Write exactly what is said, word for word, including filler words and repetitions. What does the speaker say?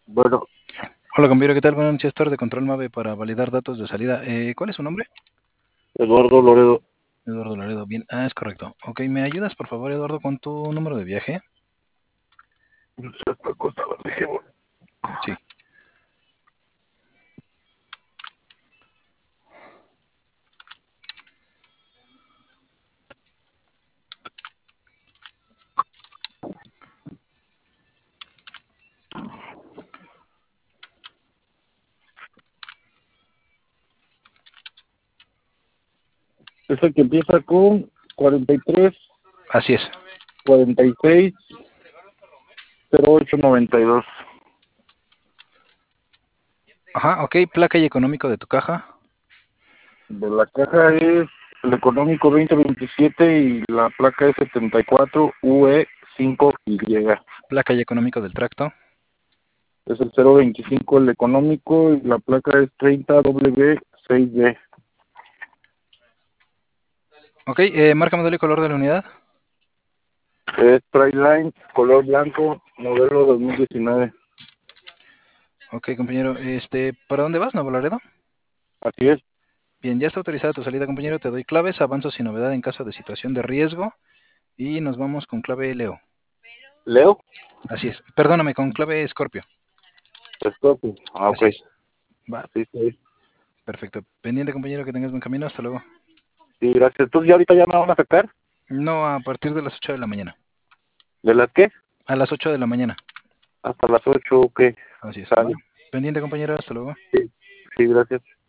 Bueno, Hola, compañero, ¿qué tal? Buenas noches, Tor de Control Mave para validar datos de salida. Eh, ¿cuál es su nombre? Eduardo Loredo, Eduardo Laredo. Bien, ah, es correcto. Ok, ¿me ayudas, por favor, Eduardo, con tu número de viaje? esta cosa la dejé, bueno. Sí. Es el que empieza con cuarenta y tres, Así es. cuarenta y seis, cero ocho noventa y dos. Ajá, ok, placa y económico de tu caja. De la caja es el económico veinte veintisiete y la placa es setenta y cuatro U E cinco Y. Placa y económico del tracto. Es el cero veinticinco el económico y la placa es treinta W seis D. Ok, eh, marca, modelo y color de la unidad. Es Triline, color blanco, modelo dos mil diecinueve. Ok, compañero, este, ¿para dónde vas, Nuevo Laredo? Así es. Bien, ya está autorizada tu salida, compañero. Te doy claves, avanzo sin novedad en caso de situación de riesgo. Y nos vamos con clave Leo. ¿Leo? Así es. Perdóname, con clave Scorpio. Escorpio. Ah, ok. Así es. Va, Sí, sí. perfecto. Pendiente, compañero, que tengas buen camino. Hasta luego. Sí, gracias. Entonces, ¿ya ahorita ya me van a sacar? No, a partir de las ocho de la mañana. ¿De las qué? A las ocho de la mañana. Hasta las ocho, ok. Así es. Va. Sale. Pendiente, compañero. Hasta luego. Sí, sí, gracias.